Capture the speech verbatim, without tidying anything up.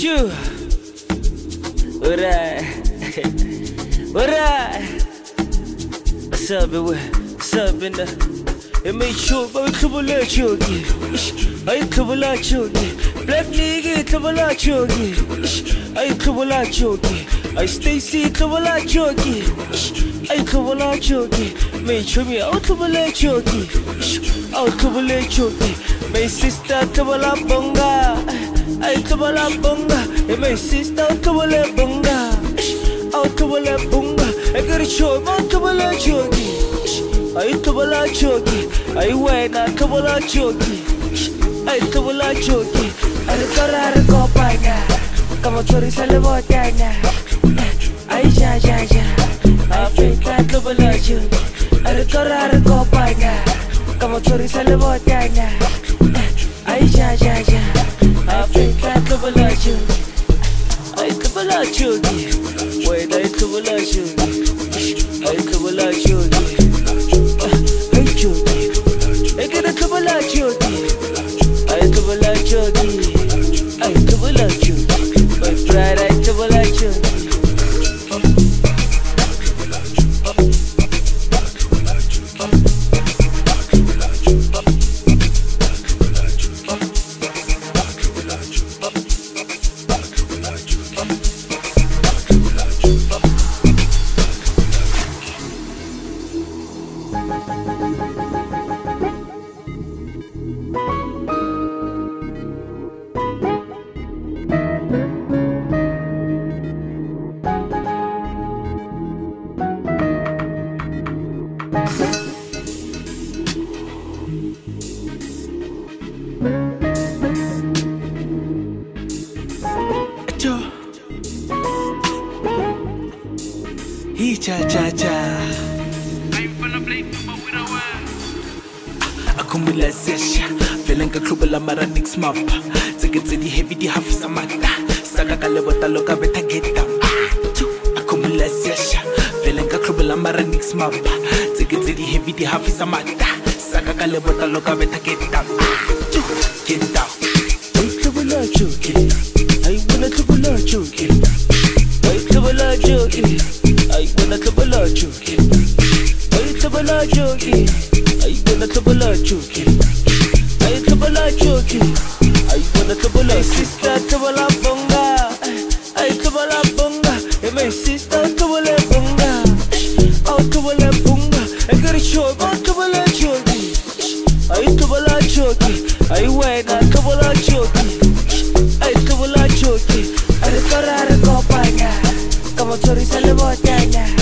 Shoo. Alright. Alright. What's up, baby? What's up, in the? It made sure, but we couple of chogi. I couple of chogi. Black nigga, couple of chogi. I couple of chogi. I Stacy, couple of chogi. I couple of chogi. Made sure me out couple of chogi. Out couple of chogi. My sister, couple of bonga. I couple of bonga. And my sister, couple of bonga. Out couple of bonga. I got a show, out couple of chogi. I couple of chogi. I went a couple of chogi. I couple of chogi. I got a go by now. Come on, sorry, celebrate now. I ja ja ja. I think I couple of chogi. I got a go by now. Come on, sorry, celebrate now. I ja ja ja. I think I couple of chogi. I couple of chogi. Wait, I couple of chogi. I couple of chogi. I get a couple of chogi. I couple of chogi. I couple of chogi. My pride, I couple of chogi. Ja ja ja. Akumula sesha, feeling ka klubela mara nix map. Tseketse di heavy di half samata. Saka ka lebota loka beta get down. Akumula sesha, feeling ka klubela mara nix map. Tseketse di heavy di half samata. Saka ka lebota loka beta get down. Get down. I klubela chogi. I wanna klubela chogi. I klubela chogi. I wanna couple of chogi. I couple of chogi. I wanna couple of chogi. I couple of chogi. I wanna couple of sister couple of bonga. I couple of bonga. And my sister couple of bonga. I couple of bonga. I got a show about couple of chogi. I couple of chogi. I went a couple of chogi. I couple of chogi. I got a go by now. Come on, sorry, celebrate now.